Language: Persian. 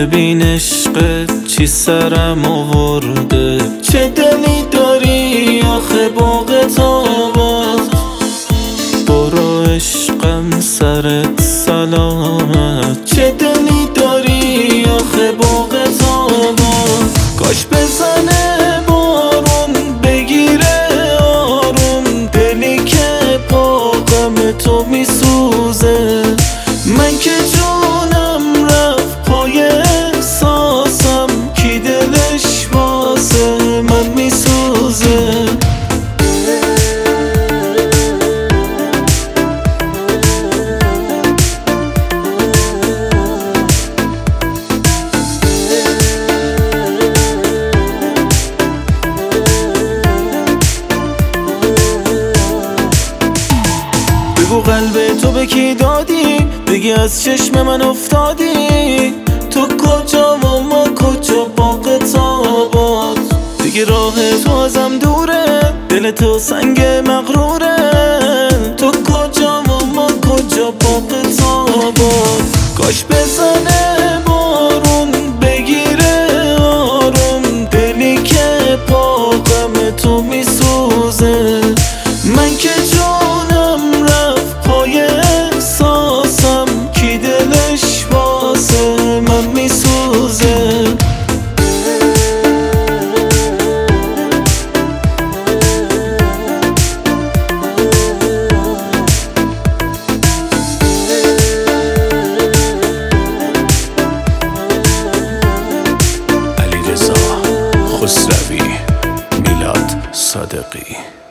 ببین عشقت چی سرم آورده، چه دلی داری آخه باغت آباد. برو عشقم سرت سلامت، چه دلی داری آخه باغت آباد. کاش بزنه بارون بگیره آروم، دلی که پاغم تو میسوزه. من که جونم رفت پای احساسم، کی دلش واسه من میسوزه. بگو قلب تو به کی دادی، بگی از چشم من افتادی. تو کجا و ما کجا باغت آباد. دیگه راه تو ازم دوره، دل تو سنگ مغروره. تو کجا و ما کجا باغت آباد. کاش بزنه بارون بگیره آروم، دلی که پاغم تو میسوزه. من که جونم رفت پای احساسم، کی دلش واسه من میسوزه. علیرضا خسروی، میلاد صادقی.